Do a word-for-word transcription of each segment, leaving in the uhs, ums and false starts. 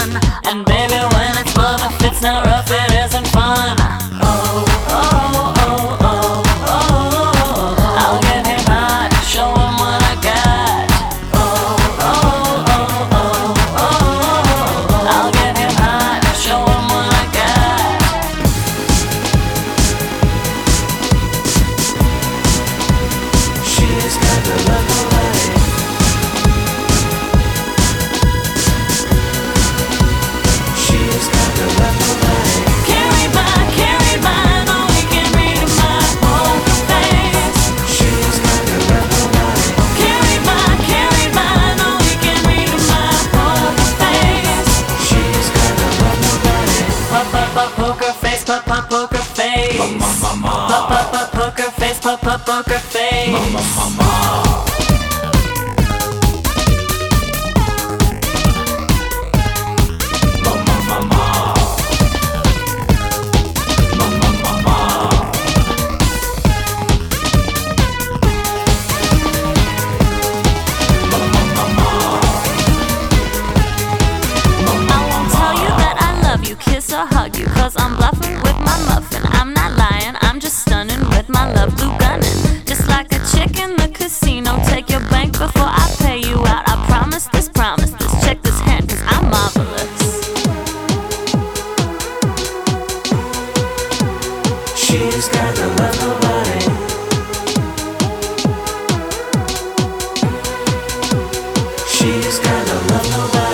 done. And baby, when it's love, if it's not rough, it isn't fun. Oh, oh, oh, oh, oh, I'll get him hot, show him what I got. Oh, oh, oh, oh, oh, I'll get him hot, show him what I got. She's got the love of life. She's got the love of life. Can't read my, can't read mine, only can read my poker face. She's got the love of life. Can't read my, can't read mine, only can read my poker face. She's got the love of life. Pop, pop, pop, poker face, pop, pop, poker face. Pop, pop, pop, poker face, pop, pop, poker face. Kiss or hug you, cause I'm bluffing with my muffin. I'm not lying, I'm just stunning with my love glue gunning. Just like a chick in the casino, take your bank before I pay you out. I promise this, promise this, check this hand, cause I'm marvelous. She's got the love of life. She's got the love of life.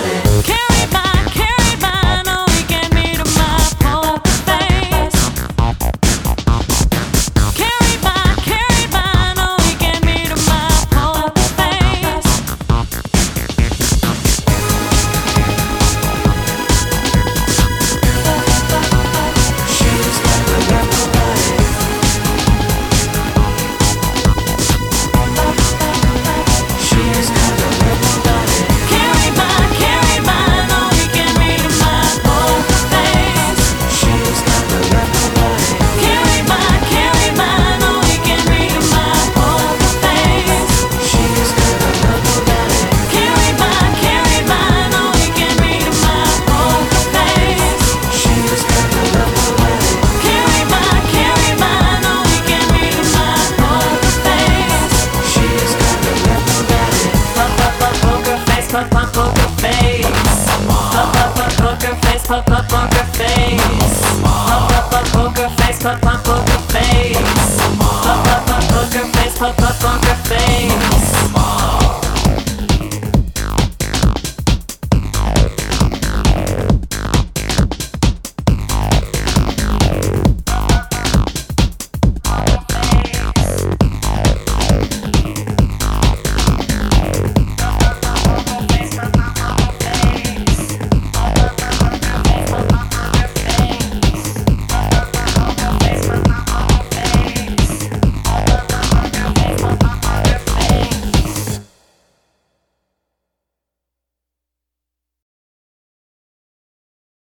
Pop, pop, poker face. Pop, pop, pop, poker face. Pop, pop, poker face. Pop, pop, pop, poker face. Pop, pop, poker face. Pop, pop, pop, poker face. Pop, pop, poker face.